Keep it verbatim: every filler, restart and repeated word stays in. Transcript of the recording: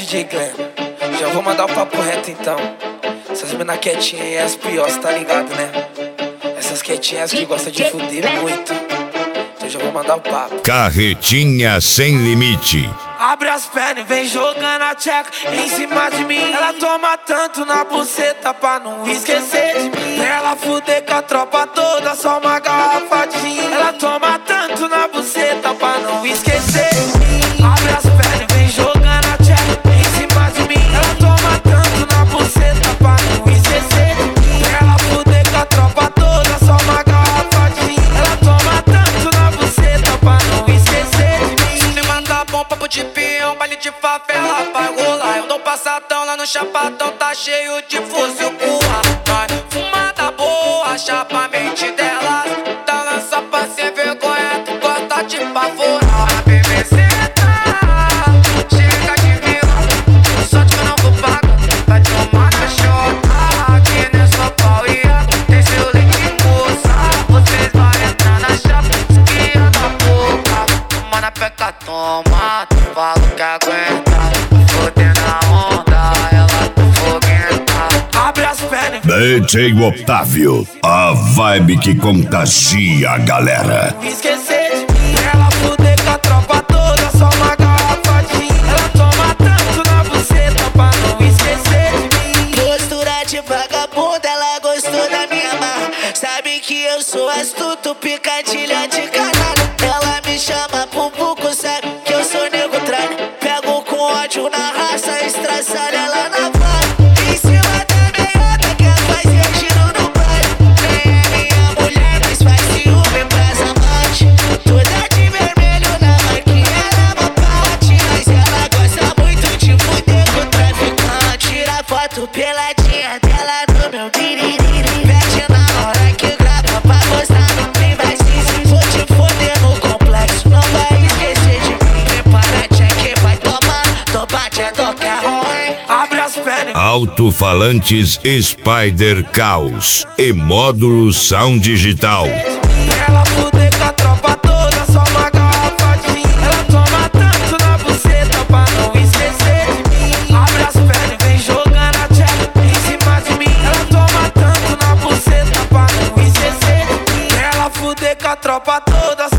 J Glenn. Já vou mandar o papo reto então. Essas mina quietinhas e as piores, tá ligado, né? Essas quietinhas que gostam de fuder muito. Então já vou mandar o papo. Carretinha sem limite. Abre as pernas e vem jogando a tcheca em cima de mim. Ela toma tanto na buceta pra não esquecer de mim. Ela fuder com a tropa toda, só uma garrafa de gin. Ela toma tanto na buceta pra não esquecer de mim. Abre as pernas e vem jogando a tcheca em cima de mim. Ela toma tanto na buceta pra não esquecer de mim. Ela fuder com a tropa toda, só uma garrafa de gin. Ela toma tanto na buceta pra não esquecer de mim. Se me mandar bom papo de peão, baile de favela vai rolar. Eu dou passadão lá no chapadão, tá cheio de fuzil com rapaz. Fumada boa, chapa a mente dela. Tá lança pra ser vergonha, tu gosta de pavorar. A B B C tá, chega de vilão. Só que eu não vou pagar, vai tomar cachorra. Aqui nessa pauia tem seu leite moça. Vocês vão entrar na chapa, esquia da boca. Toma na peca, toma, tu fala que aguenta. Foder na onda, ela tá foguenta. Abre as pernas D J Otávio, a vibe que contagia a galera. não esquecer de mim. Ela fuder com a tropa toda, só uma garrafa de gin. Ela toma tanto na buceta pra não esquecer de mim. Postura de vagabunda, ela gostou da minha marra. Sabe que eu sou astuto, picadilha de canalha. Ela me chama pro buco, sabe que eu sou nego tralha. Pego com ódio na raça, estraçalha ela na vara. Em cima da meiota, quer fazer giro no baile. Nem é minha mulher, mas faz ciúme pras amantes. Toda de vermelho na maquinha, ela é uma parte. Mas ela gosta muito de fuder com o traficante. Tira foto peladinha dela no meu biririri. Pede na hora que grava pra postar no privacy. Se for te foder no complexo, não vai esquecer de mim. Prepara, check, vai tomar, tô batendo que é ruim. Abre as pernas Alto-falantes Spider Caos e módulo Sound Digital. ela fuder com a tropa toda, só uma garrafa de gin. Ela toma tanto na buceta pra não esquecer de mim. Abre as pernas e vem jogando a tcheca em cima de mim. Ela toma tanto na buceta pra não esquecer de mim. Ela fuder com a tropa toda,